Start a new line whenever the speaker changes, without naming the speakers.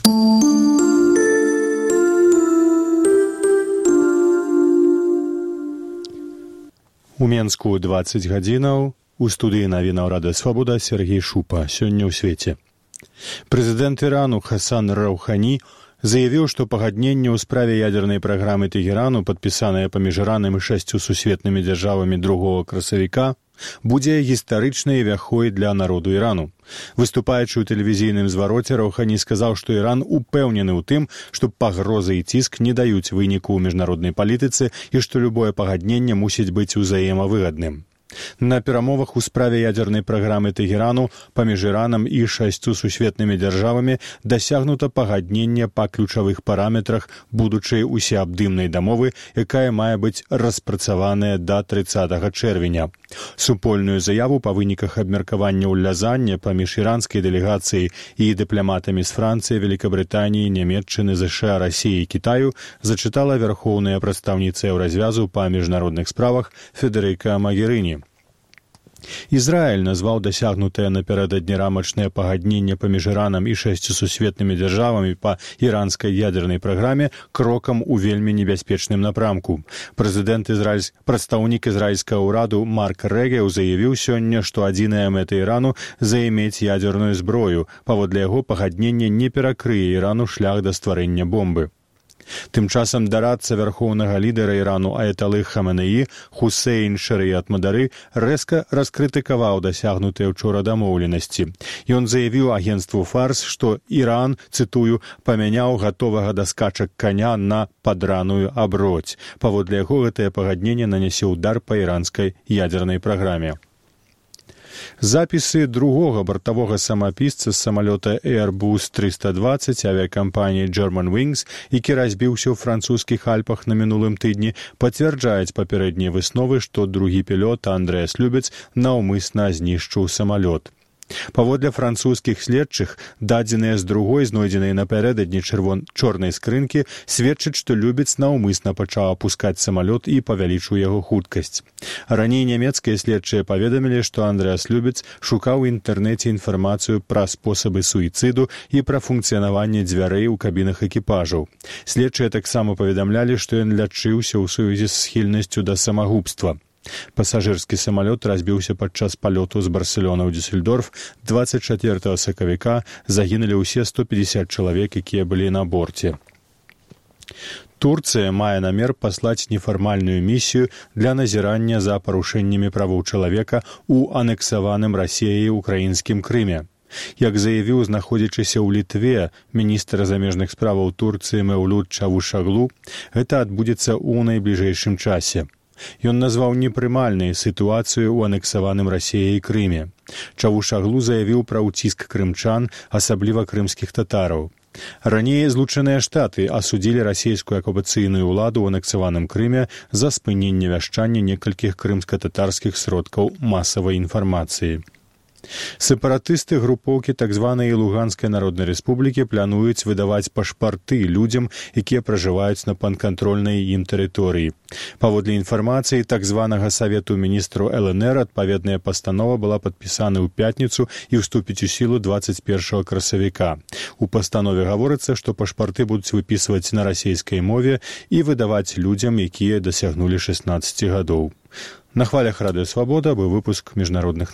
У Менску 20 гадзінаў. У студыі навінаў Радыё Свабода Сергей Шупа. Сёння ў свеце. Прэзідэнт Ірану Хасан Раухані заявіў, што пагадненне ў справе ядзернай праграмы Тэгэрану, падпісанае паміж Іранам і 6 сусветнымі дзяржавамі 2 красавіка, будзе гістарычнай вяхой для народу Ірану. Выступаючы ў тэлевізійным звароце, Раухані сказаў, што Іран упэўнены ў тым, што пагрозы і ціск не даюць выніку ў міжнароднай палітыцы і што любое пагадненне мусіць быць узаемавыгадным. На перамовах у справе ядзернай праграмы Тэгэрану паміж Іранам і 6 сусветнымі дзяржавамі дасягнута пагадненне па ключавых параметрах будучай усеабдымнай дамовы, якая мае быць распрацаваная да 30 чэрвеня. Супольную заяву па выніках абмеркавання ўлязання паміж іранскай дэлегацыяй і дыпламатамі з Францыі, Великабрытаніі, Нямецчыны, ЗША, Расіі і Кітаю зачытала вярхоўная прадстаўніца Еўразвязу па міжнародных справах Федэрыка Магерыні. Ізраіль назваў дасягнутае напярэдадні рамачнае пагадненне паміж Іранам і 6 сусветнымі дзяржавамі па іранскай ядзернай праграме крокам у вельмі небяспечным напрамку. Прадстаўнік ізраільскага ўраду Марк Рэгеў заявіў сёння, што адзіная мэта Ірану заімець ядзерную зброю. Паводле яго пагадненне не перакрые Ірану шлях да стварэння бомбы. Тым часам дарадца вярхоўнага лідара Ірану Аяталы Хаменеі Хусейн Шарыят Мадары рэзка раскрытыкаваў дасягнутыя ўчора дамоўленасці. Ён заявіў агенцтву Фарс, што Іран, цытую, памяняў гатовага да скачак каня на падраную аброць. Паводле яго гэтае пагадненне нанясе ўдар па іранскай ядзернай праграме. Запісы другога бартавога самапісца з самалёта Airbus 320 авіякампаніі Germanwings, які разбіўся ў французскіх Альпах на мінулым тыдні, пацвярджаюць папярэднія высновы, што другі пілот Андрэас Любец наўмысна знішчыў самалёт. Паводле французскіх следчых, дадзеныя з другой, знойдзенай напярэдадні чорнай скрынкі, сведчаць, што Любец наўмысна пачаў апускаць самалёт і павялічыў яго хуткасць. Раней нямецкія следчыя паведамілі, што Андрэас Любец шукаў у інтэрнэце інфармацыю пра спосабы суіцыду і пра функцыянаванне дзвярэй у кабінах экіпажаў. Следчыя таксама паведамлялі, што ён лячыўся ў сувязі з схільнасцю да самагубства. Пасажырскі самалёт разбіўся падчас палёту з Барселона ў Дюссельдорф 24 сакавіка, загінулі ўсе 150 чалавек, якія былі на борце. Турцыя мае намер паслаць нефармальную місію для назірання за парушэннямі правоў чалавека ў анексаваным Расіяй украінскім Крыме. Як заявіў знаходзячыся ў Літве міністр замежных справаў Турцыі Мэўлют Чавушаглу, гэта адбудзецца ў найбліжэйшым часе. Ён назваў непрымальнай сітуацыю ў анексаваным Расіяй Крыме. Чавушаглу заявіў пра ўціск крымчан, асабліва крымскіх татараў. Раней Злучаныя Штаты асудзілі расійскую акупацыйную ўладу ў анексаваным Крыме за спыненне вяшчання некалькіх крымска-татарскіх сродкаў масавай інфармацыі. Сепаратысты групоўкі так званай Луганскай Народнай Рэспублікі плануюць выдаваць пашпарты людзям, якія пражываюць на падкантрольнай ім тэрыторыі. Паводле інфармацыі так званага Савету міністраў ЛНР, адпаведная пастанова была падпісана ў пятніцу і ўступіць у сілу 21 красавіка. У пастанове гаворыцца, што пашпарты будуць выпісваць на расійскай мове і выдаваць людзям, якія дасягнулі 16 гадоў. На хвалях Радыё Свабода быў выпуск міжнародных